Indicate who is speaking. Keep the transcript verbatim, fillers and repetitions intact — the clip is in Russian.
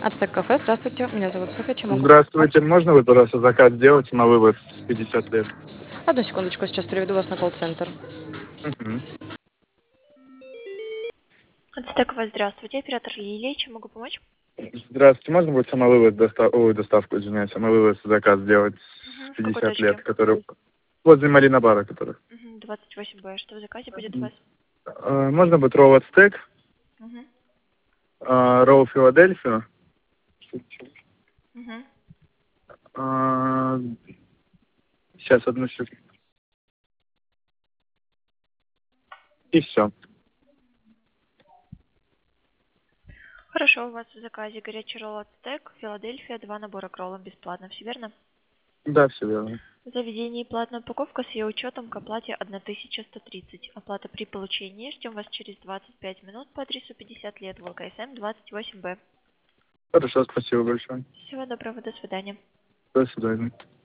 Speaker 1: Ацтек кафе, здравствуйте. Меня зовут Софья. Чем могу помочь?
Speaker 2: Здравствуйте, можно вы, пожалуйста, заказ сделать на вывоз пятьдесят лет?
Speaker 1: Одну секундочку, сейчас переведу вас на колл-центр.
Speaker 2: Мгм.
Speaker 3: Ацтековая, здравствуйте. Оператор Лилия. Чем могу помочь?
Speaker 2: Здравствуйте, можно будет самовывоз, доста... Ой, доставку, извиняюсь, самовывоз заказ сделать
Speaker 3: Угу. В какой
Speaker 2: пятьдесят
Speaker 3: точке?
Speaker 2: лет, который возле Марина Бара, который.
Speaker 3: Угу. двадцать восемь Б. Что в заказе будет у вас?
Speaker 2: Э, Можно будет ролл ацтек,
Speaker 3: Угу.
Speaker 2: э, ролл Филадельфию,
Speaker 3: Угу.
Speaker 2: э, сейчас, одну секунду. И все.
Speaker 3: Хорошо, у вас в заказе горячий ролл Ацтек, Филадельфия, два набора к роллам бесплатно. Все верно?
Speaker 2: Да, все верно.
Speaker 3: В заведении платная упаковка с ее учетом к оплате тысяча сто тридцать. Оплата при получении. Ждем вас через двадцать пять минут по адресу пятьдесят лет, ВКСМ, двадцать восемь Б.
Speaker 2: Хорошо, спасибо большое.
Speaker 3: Всего доброго, до свидания.
Speaker 2: До свидания.